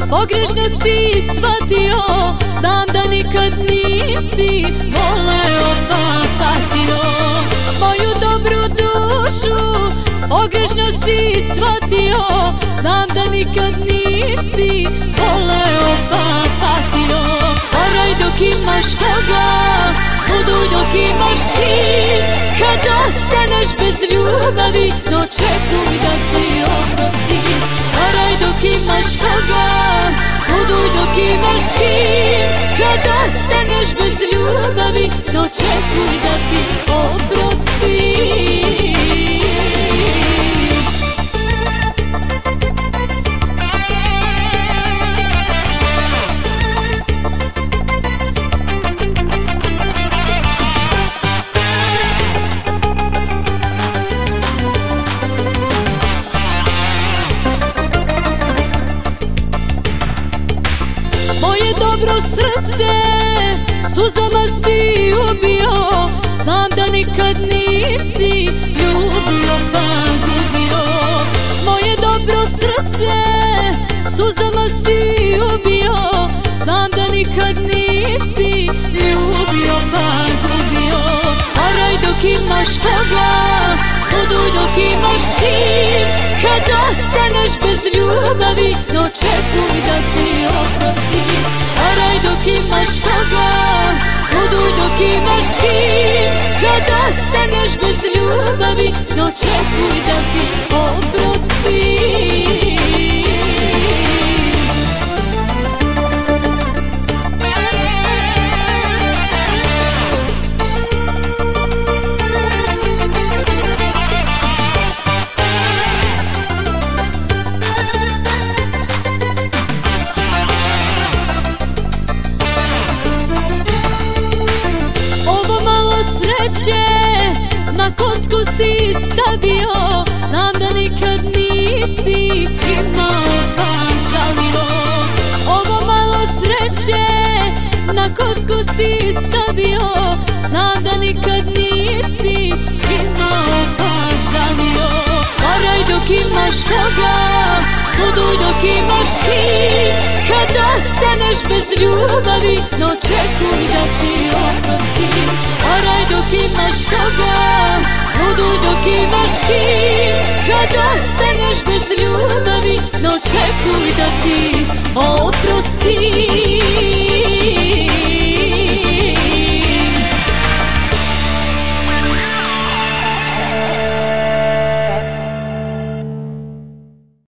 pogrešno si shvatio, znam da nikad nisi voleo pa patio. Moju dobru dušu pogrešno si shvatio, znam da nikad nisi voleo pa patio. Oraj dok imaš koga, buduj dok imaš ti, kad ostaneš bez ljubavi, no čekuj da ti oprostim. Oraj dok imaš koga, buduj dok imaš kim, kad ostaneš bez ljubavi, no čekuj da ti oprostim. Moje dobro srce suzama si ubio, znam da nikad nisi ljubio pa gubio. Moje dobro srce suzama si ubio, znam da nikad nisi ljubio pa gubio. Oraj dok imaš koga, buduj dok imaš tim, kad ostaneš bez ljubavi, no čekuj da ti oprostim. Oraj dok imaš koga, buduj dok imaš kim, kad ostaneš bez ljubavi, no čekuj da ti oprostim. Na kocku si stavio, znam da nikad nisi imao pa žalio. Ovo malo sreće na kocku si stavio, znam da nikad nisi imao pa žalio. Oraj dok imaš koga, buduj dok imaš ti, kad ostaneš bez ljubavi, no čekuj da ti oprostim. Oraj dok imaš koga, buduj dok imaš kim, kad ostaneš bez ljubavi, no čekuj da ti oprostim.